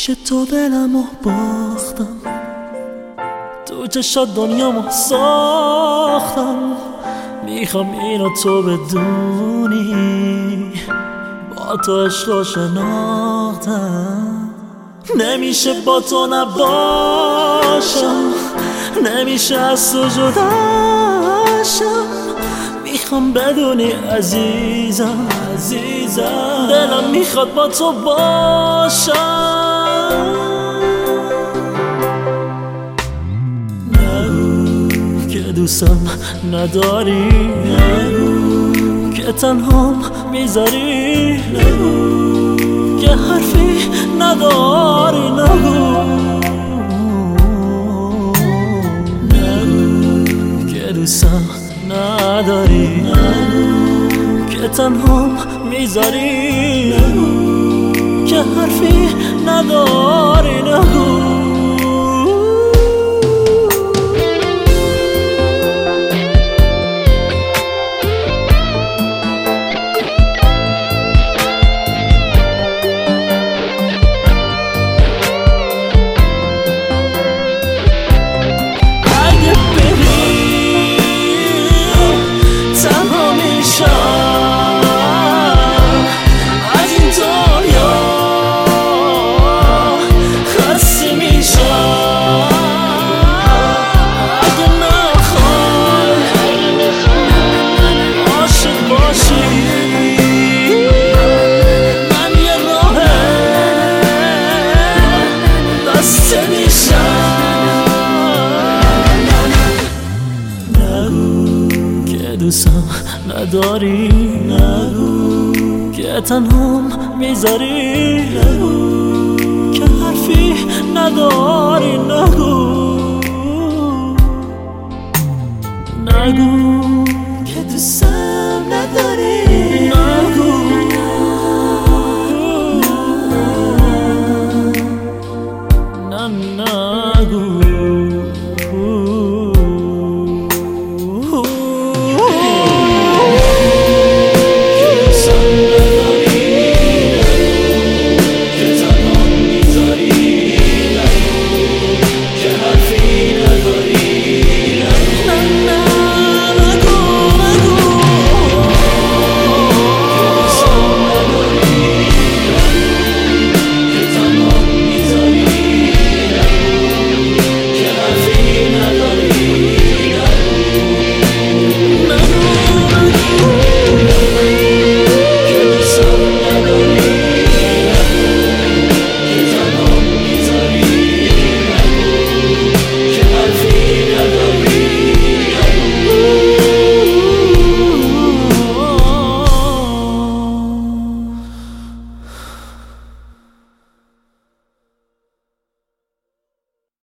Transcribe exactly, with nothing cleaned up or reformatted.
پیش تو دلمو باختم، تو چشات دنیامو ساختم. میخوام اینو تو بدونی، با تو عشقو شناختم. نمیشه با تو نباشم، نمیشه از تو جداشم. میخوام بدونی عزیزم، عزیزم دلم میخواد با تو باشم. نگو که دوستم نداری، نگو که تنهام میذاری، نگو که حرفی نداری، نگو نگو که دوستم نداری، نگو که تنهام میذاری، نگو که حرفی نداری، نگو. دوستم نداری، نگو که تنهام میذاری، نگو که حرفی نداری، نگو نگو که دوستم نداری.